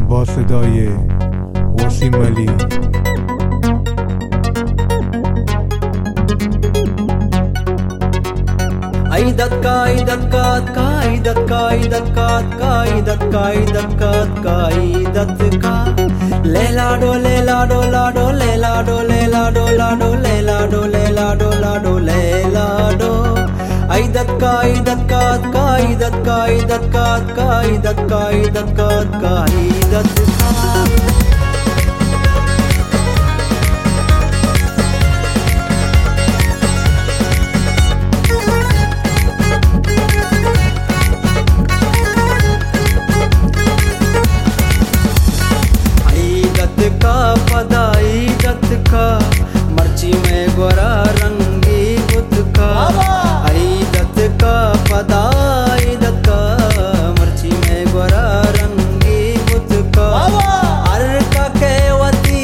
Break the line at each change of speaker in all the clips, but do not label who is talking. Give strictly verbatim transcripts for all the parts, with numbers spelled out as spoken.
با صدای وسیم علی.
ایدت کا ایدت کا کا ایدت کا ایدت کا کا ایدت کا ایدت کا کا ایدت کا لیلا ڈو لیلا ڈو لا ڈو لیلا ڈو لیلا ڈو لا ڈو لیلا ڈو لیلا ڈو لا ڈو لیلا ڈو ایدت کا ایدت کا کا ایدت کا ایدت کا کا ایدت کا ایدت کا کا ایدت کا इदत का मर्ची में गोरा रंगी बुत का इदत का पदा इदत का मर्ची में गोरा रंगी बुत का अर का केवती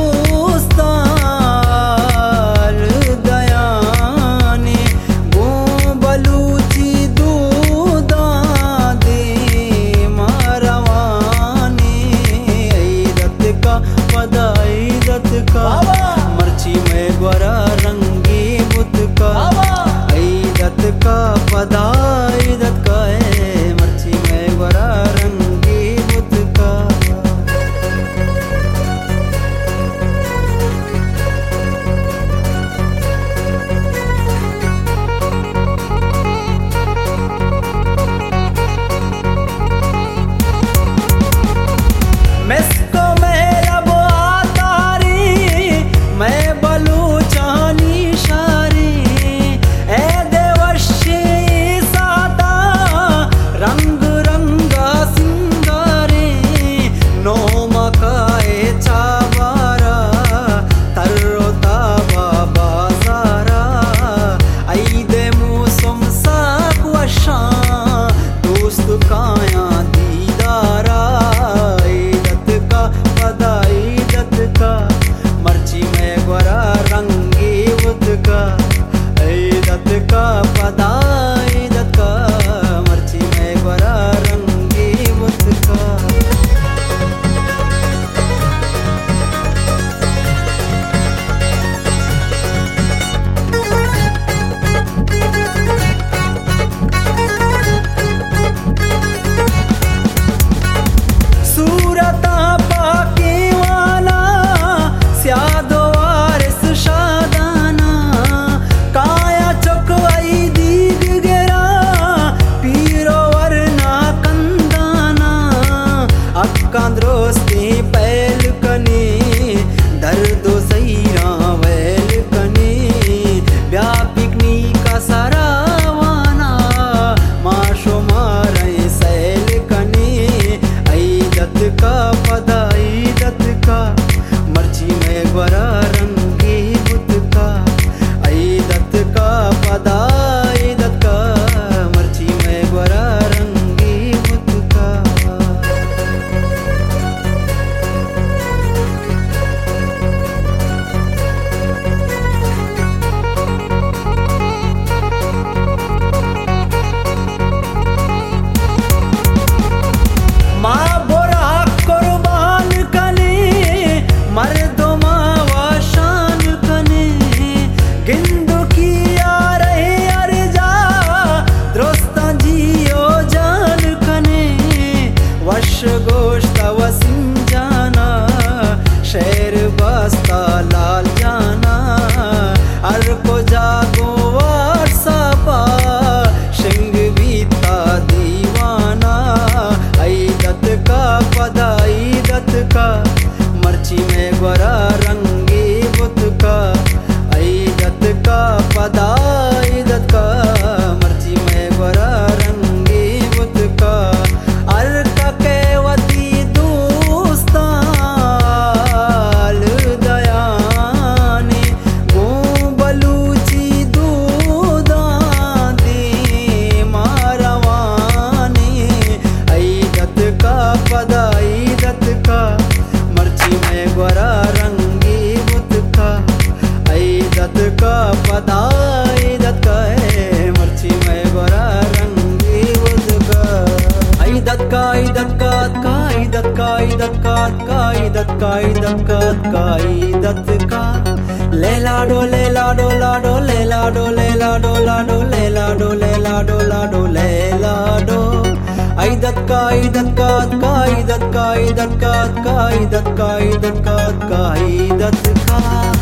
दोस्तार दयानी गो बलूची दूदा दे मारवानी इदत का पदा इदत का मर्ची में गोरा रंगी बुत का इदत का पदा इदत का मर्ची में गोरा रंगी बुत का मिसको मेरा दोस्ती पैल कनी दर्दो सैरा वैल कनी व्यापिकनी का सरावाना माशो मारे सैल कनी इदत का पदा इदत का मर्ची में गोरा रंगी बुत का इदत का पदा इदत का मर्ची में गोरा रंगी बुत का गोश्त वसीम जाना शेर बस्ता लाल जाना अर को जागो वाट्सपा शिंग बीता दीवाना इदत का पदा इदत का मर्ची में गोरा रंगी बुत का इदत का पदा इदत का मर्ची में गोरा रंगी बुत का अर का केवती दोस्ताल दयानी गो बलूची दूदा दे मारवानी इदत का पदा इदत का मर्ची में गोरा रंगी बुत का इदत का पदा इदत का मर्ची में गोरा रंगी बुत का इदत का इदत का का इदत का इदत का का इदत का इदत का का इदत का लेलाडो लेलाडो लाडो लेलाडो लेलाडो लाडो लेलाडो लेलाडो लाडो लेलाडो इदत का इदत का का इदत का इदत का का इदत का इदत का का इदत का